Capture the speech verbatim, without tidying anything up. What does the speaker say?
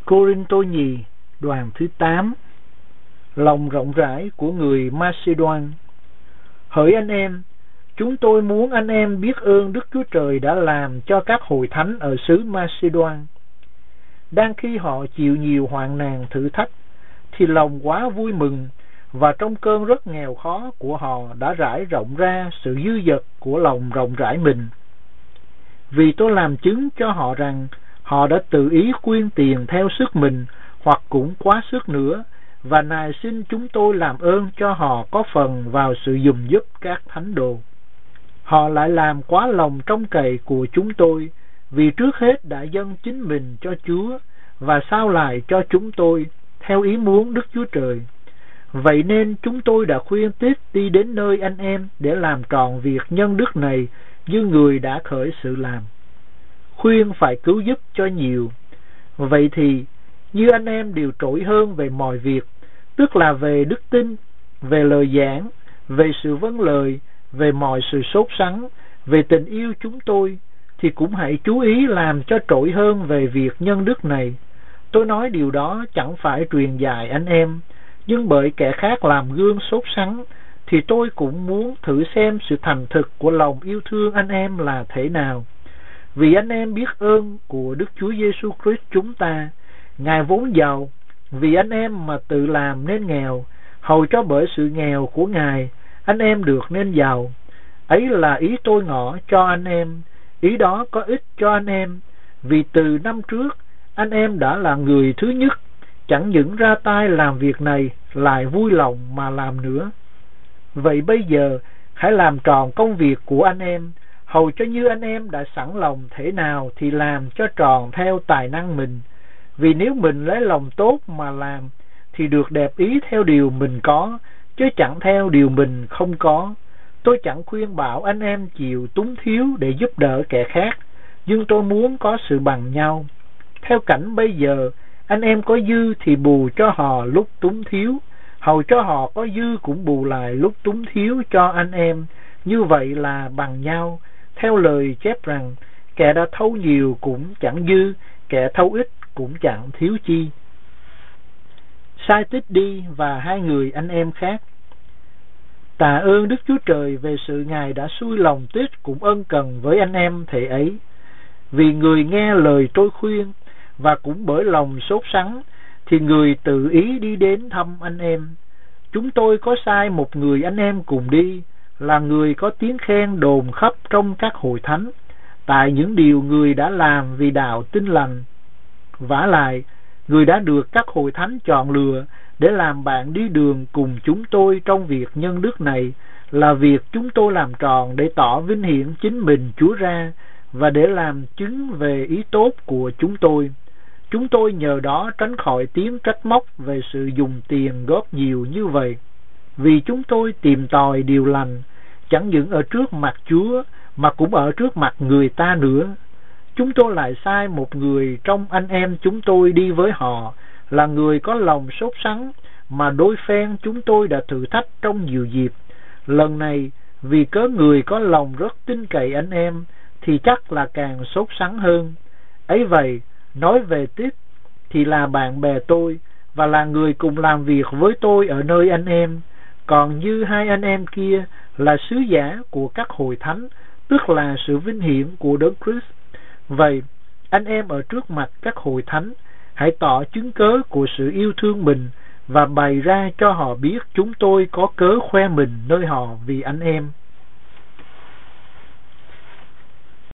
Cô-rinh-tô nhì đoạn thứ tám. Lòng rộng rãi của người Ma-xê-đoan. Hỡi anh em, chúng tôi muốn anh em biết ơn Đức Chúa Trời đã làm cho các hội thánh ở xứ Ma-xê-đoan. Đang khi họ chịu nhiều hoạn nạn thử thách, thì lòng quá vui mừng, và trong cơn rất nghèo khó của họ đã rải rộng ra sự dư dật của lòng rộng rãi mình. Vì tôi làm chứng cho họ rằng họ đã tự ý quyên tiền theo sức mình, hoặc cũng quá sức nữa, và nài xin chúng tôi làm ơn cho họ có phần vào sự giùm giúp các thánh đồ. Họ lại làm quá lòng trông cậy của chúng tôi, vì trước hết đã dâng chính mình cho Chúa, và sau lại cho chúng tôi, theo ý muốn Đức Chúa Trời. Vậy nên chúng tôi đã khuyên Tít đi đến nơi anh em để làm tròn việc nhân đức này như người đã khởi sự làm. Khuyên phải cứu giúp cho nhiều. Vậy thì, như anh em đều trỗi hơn về mọi việc, tức là về đức tin, về lời giảng, về sự vâng lời, về mọi sự sốt sắng, về tình yêu chúng tôi, thì cũng hãy chú ý làm cho trỗi hơn về việc nhân đức này. Tôi nói điều đó chẳng phải truyền dạy anh em, nhưng bởi kẻ khác làm gương sốt sắng, thì tôi cũng muốn thử xem sự thành thực của lòng yêu thương anh em là thế nào. Vì anh em biết ơn của Đức Chúa Giêsu Christ chúng ta, Ngài vốn giàu, vì anh em mà tự làm nên nghèo, hầu cho bởi sự nghèo của Ngài, anh em được nên giàu. Ấy là ý tôi ngỏ cho anh em, ý đó có ích cho anh em, vì từ năm trước, anh em đã là người thứ nhất, chẳng những ra tay làm việc này, lại vui lòng mà làm nữa. Vậy bây giờ, hãy làm tròn công việc của anh em, hầu cho như anh em đã sẵn lòng thế nào thì làm cho tròn theo tài năng mình. Vì nếu mình lấy lòng tốt mà làm, thì được đẹp ý theo điều mình có, chứ chẳng theo điều mình không có. Tôi chẳng khuyên bảo anh em chịu túng thiếu để giúp đỡ kẻ khác, nhưng tôi muốn có sự bằng nhau. Theo cảnh bây giờ, anh em có dư thì bù cho họ lúc túng thiếu, hầu cho họ có dư cũng bù lại lúc túng thiếu cho anh em. Như vậy là bằng nhau. Theo lời chép rằng, kẻ đã thâu nhiều cũng chẳng dư, kẻ thâu ít cũng chẳng thiếu chi. Sai Tít đi và hai người anh em khác. Tạ ơn Đức Chúa Trời về sự Ngài đã xui lòng Tít cũng ân cần với anh em thể ấy. Vì người nghe lời tôi khuyên, và cũng bởi lòng sốt sắng, thì người tự ý đi đến thăm anh em. Chúng tôi có sai một người anh em cùng đi, là người có tiếng khen đồn khắp trong các hội thánh, tại những điều người đã làm vì đạo tin lành. Vả lại, người đã được các hội thánh chọn lựa để làm bạn đi đường cùng chúng tôi trong việc nhân đức này, là việc chúng tôi làm tròn để tỏ vinh hiển chính mình Chúa ra, và để làm chứng về ý tốt của chúng tôi. Chúng tôi nhờ đó tránh khỏi tiếng trách móc về sự dùng tiền góp nhiều như vậy. Vì chúng tôi tìm tòi điều lành, chẳng những ở trước mặt Chúa, mà cũng ở trước mặt người ta nữa. Chúng tôi lại sai một người trong anh em chúng tôi đi với họ, là người có lòng sốt sắng, mà đôi phen chúng tôi đã thử thách trong nhiều dịp. Lần này, vì cớ người có lòng rất tin cậy anh em, thì chắc là càng sốt sắng hơn. Ấy vậy, nói về Tít, thì là bạn bè tôi, và là người cùng làm việc với tôi ở nơi anh em. Còn như hai anh em kia là sứ giả của các hội thánh, tức là sự vinh hiển của Đấng Christ. Vậy, anh em ở trước mặt các hội thánh, hãy tỏ chứng cớ của sự yêu thương mình, và bày ra cho họ biết chúng tôi có cớ khoe mình nơi họ vì anh em.